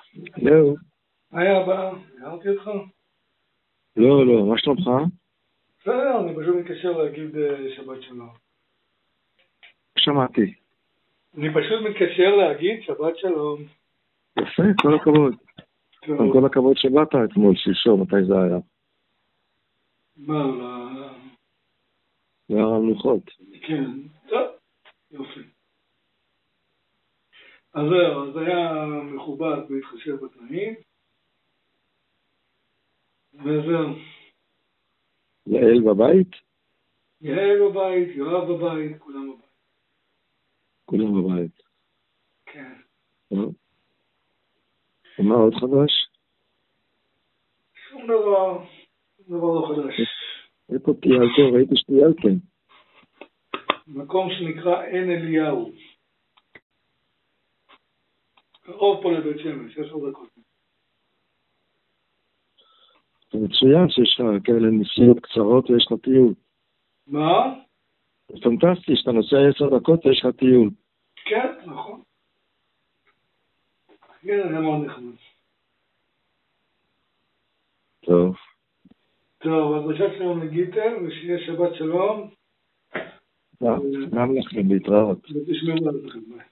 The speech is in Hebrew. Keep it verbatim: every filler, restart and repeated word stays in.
זהו. היי אבא, הערתי אותך? לא, לא, מה שלומך? בסדר, אני פשוט מתקשר להגיד שבת שלום. שמעתי. אני פשוט מתקשר להגיד שבת שלום. יפה, כל הכבוד. טוב. כל הכבוד שבאת אתמול, שלשום, מתי זה היה? מה, לא... זה היה המלוכות. כן, טוב, יופי. אז זהו, אז היה מכובד בהתחשב בתנאים. וזהו. יעל בבית? יעל בבית, יואב בבית, כולם בבית. כולם בבית. כן. ומה עוד חדש? שום דבר, שום דבר לא חדש. איפה טיילתם? ראיתי שטיילתם. מקום שנקרא עין אליהו. קרוב פה לבית שמש, עשר דקות. זה מצוין שיש לך כאלה נסיעות קצרות ויש לך טיול. מה? זה פנטסטי שאתה נוסע עשר דקות ויש לך טיול. כן, נכון. כן, זה מאוד נחמד. טוב. טוב, אז בשעת שלום נגיתם, ושיהיה שבת שלום. גם לכם להתראות. ותשמעו על עצמכם.